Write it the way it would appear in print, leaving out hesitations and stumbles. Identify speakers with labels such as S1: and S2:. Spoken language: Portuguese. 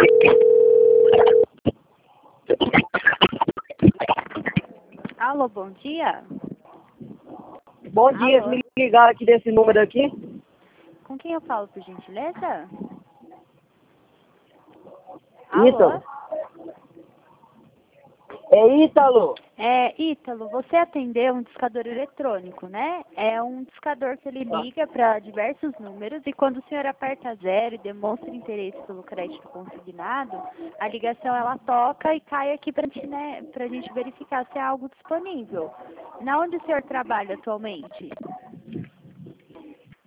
S1: Alô, bom dia.
S2: Bom dia,
S1: Alô?
S2: me ligaram aqui desse número aqui.
S1: Com quem eu falo, por gentileza?
S2: Ítalo.
S1: Alô?
S2: É Ítalo.
S1: Ítalo, você atendeu um discador eletrônico, né? É um discador que ele liga para diversos números e quando o senhor aperta zero e demonstra interesse pelo crédito consignado, a ligação ela toca e cai aqui para gente, né, pra gente verificar se é algo disponível. Na onde o senhor trabalha atualmente?